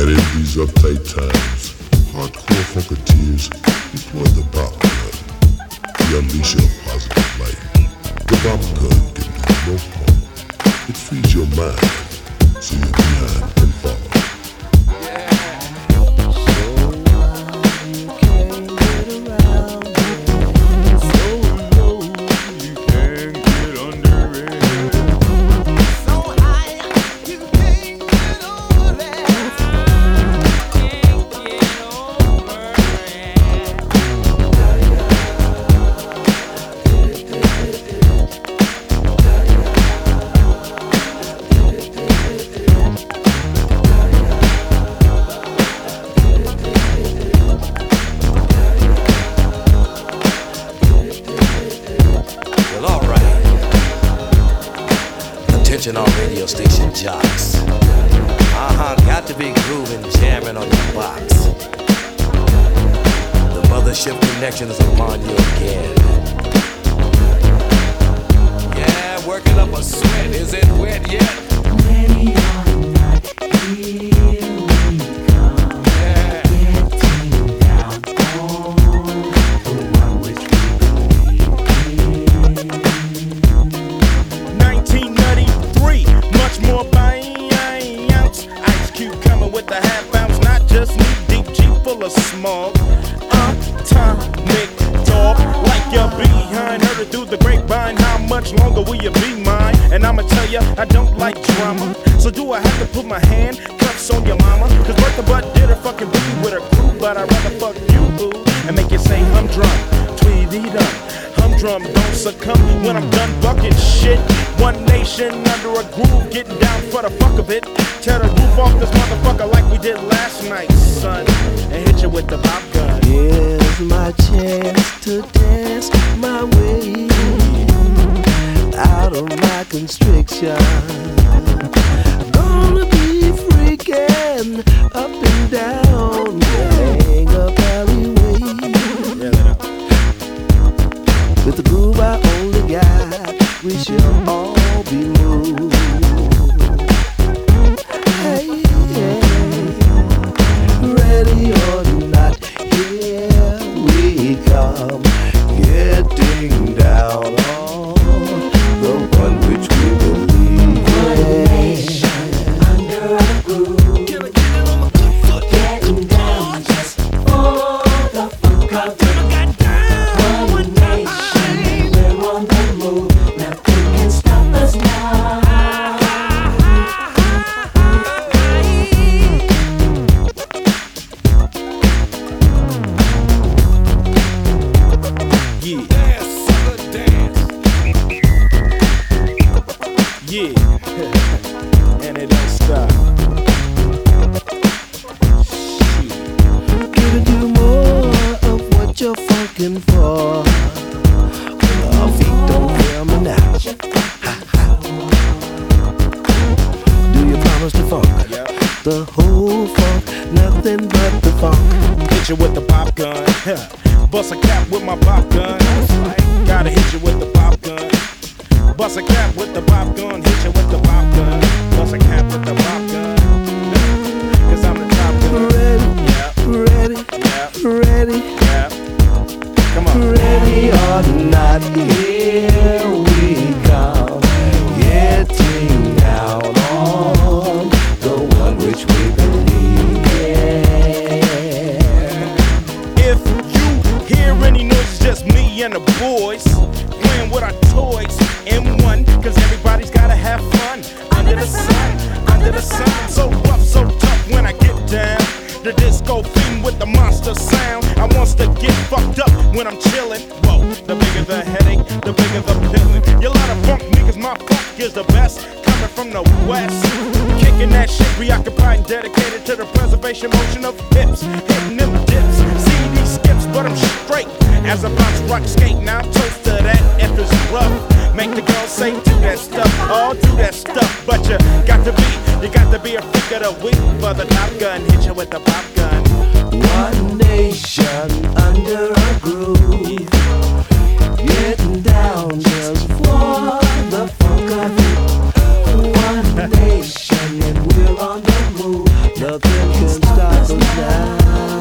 And in these uptight times, hardcore funketeers deploy the bop gun. We unleash your positive light. The bop gun can do no harm. It frees your mind, so your behind can follow. All radio station jocks. Got to be grooving, jamming on the box. The mothership connection is upon you again. Yeah, working up a sweat. Is it wet yet? Ready or not, here we come. Yeah. Getting down on the one which we believe in. 1993, much more bounce. Ice Cube coming with the half ounce, not just knee deep, Jeep full of smog. Atomic dog, like your behind. Heard it through the grapevine. How much longer will you be mine? And I'ma tell ya, I don't like drama. So do I have to put my handcuffs on your mama? Cause Bertha Butt did her fucking booty with her crew, but I'd rather fuck you, boo, and make you say humdrum, tweety-dum. Humdrum, don't succumb when I'm done bucking shit. One nation under a groove, getting down for the fuck of it. Tear the roof off this motherfucker like we did last night, son, and hit you with the pop gun. Here's my chance to dance my way out of my constriction. Gonna be freaking up and down the hang up alleyway. With the groove I only got, we shall all be moved. Hey, ready or not, here we come, getting down on the one which we believe in. Under a groove, getting down just for the funk of it. One nation, we're on the move, nothing can stop us now. Yeah. Dance, sucker, dance. Yeah. And it don't stop. Giving you more of what you're funkin' for. Our feet don't hear me now. Do you promise to funk? Yeah. The whole funk, nothing but the funk. Hit you with the pop gun. Bust a cap with my pop gun. Gotta hit you with the pop gun. Bust a cap with the pop gun. Hit you with the pop gun. Bust a cap with the pop gun. Cause I'm the top gun. Ready, Yeah. ready, Yeah. ready, Yeah. Come on. ready or not, here we come, getting down on the one which we believe in. If you hear any noise, it's just me and the boys playing with our toys. M1, cause everybody's gotta have fun. Under the sun, under the sun. So rough, so tough when I get down. The disco theme with the monster sound. I wants to get fucked up when I'm chillin'. Whoa, the bigger the headache, the bigger the pillin'. You gotta funk me cause my funk is the best. Coming from the west, kicking that shit, preoccupied and dedicated to the preservation motion of hips. Hitting them dips, CD skips, but I'm straight as a bounce rock skate. Now I'm toast to that if it's rough. Make the girls say do that stuff, all do that stuff. But you got to be a freak of the week for the Top Gun. Hit you with the pop gun. One nation under a groove, getting down just for the funk of it. One nation and we're on the move. Nothing can stop us now.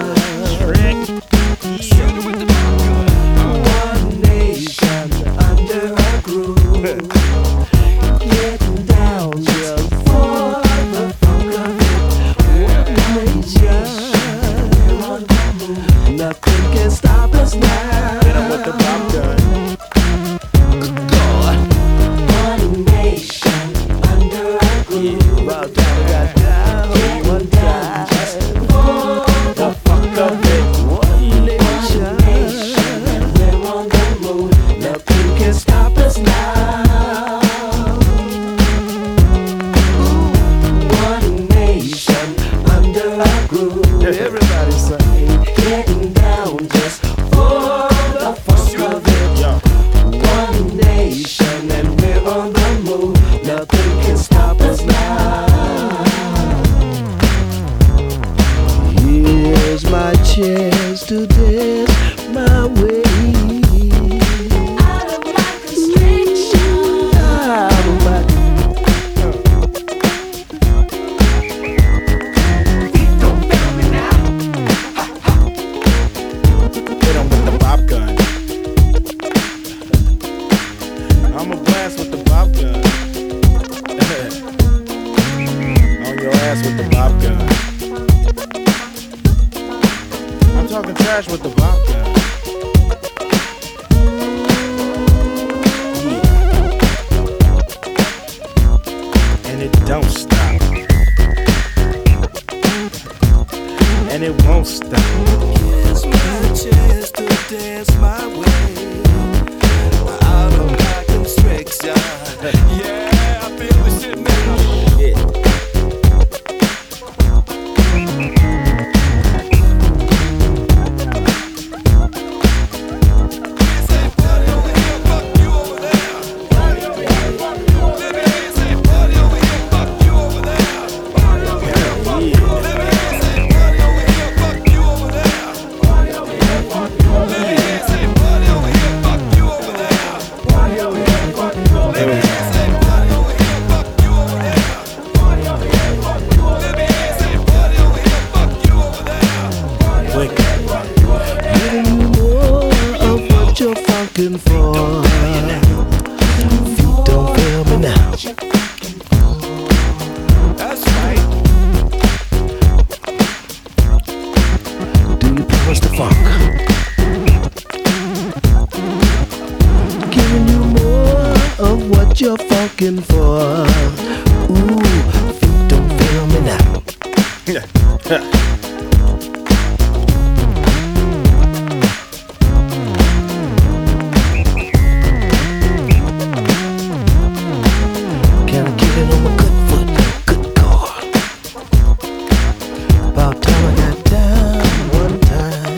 One nation under a groove, getting down just for the funk of it. One nation, nothing can stop us now. Hit 'em with the Bob gun. One nation under a groove. About time we got down one time. The funk of it. One nation, We're on the move. nothing can stop us now. One nation under a groove. Everybody sing. Getting down just for the funk of it. Yo. One nation and we're on the move. Nothing can stop us now. Here's my chance to dance my way Out of my constriction. out of my. Don't fail me now. Hit 'em with the Bob gun. I'm a blast with the Bob gun. On your ass with the Bob gun. I'm talking trash with the Bob gun. Yeah. And it don't stop. And it won't stop. Here's my chance to dance my way out of my constriction. Yeah, I feel the shit now. Yeah. Giving you more of what you're funkin' for. Feet don't fail me now. That's right. Do you promise to funk? Giving you more of what you're funkin' for. Ooh, feet don't fail me now. Can I get it on my good foot? Good God. About time I got down one time.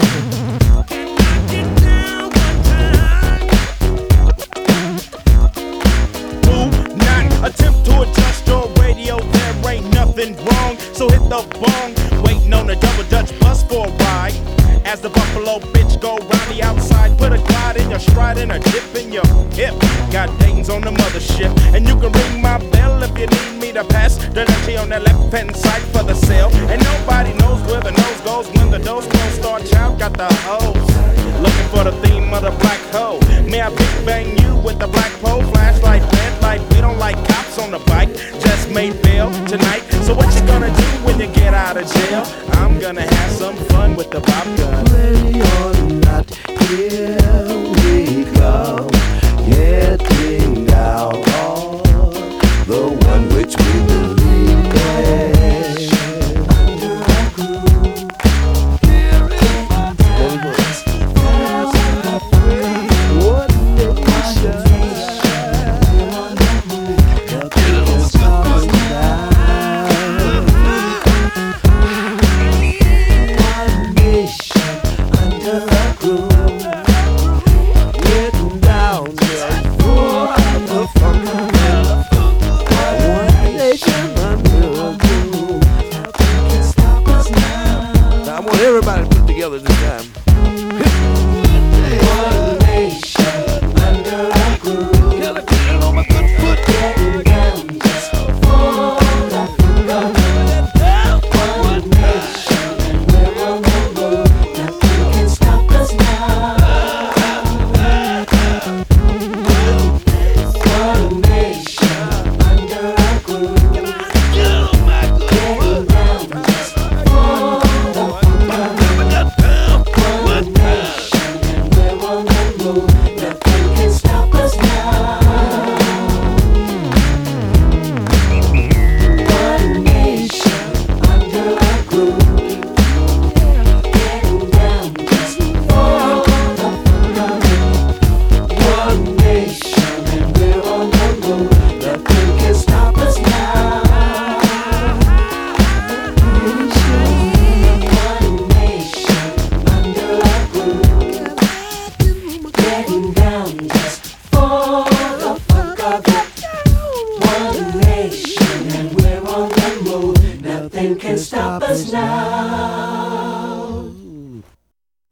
Do not attempt to adjust your radio. There ain't nothing wrong. So hit the bong. Waiting on the double Dutch bus for a ride. As the Buffalo bitch go round the outside, put a glide in your stride and a dip in your hip. Got Dayton's on the mothership, and you can ring my bell if you need me to pass the dirty on the left hand side for the sale. And nobody knows where the nose goes when the dose won't start. Child got the hose. Looking for the theme of the black hole. May I big bang you with the black pole? Flashlight, red light. We don't like cops on the bike. Just made bail tonight. So what you gonna do when you get out of jail? I'm gonna have some fun with the Bob gun. Ready or not, here we come. Getting down on the one which we believe in. Under a groove. What nation? We're on the move. Nothing can stop us now. One nation under a groove. Getting down just for the funk of it. One nation under a groove. Nothing can stop us now. I want everybody to put together this time. One nation under a groove. Can I get it on my good foot? Getting down just for the funk of it. One Nothing can stop us now.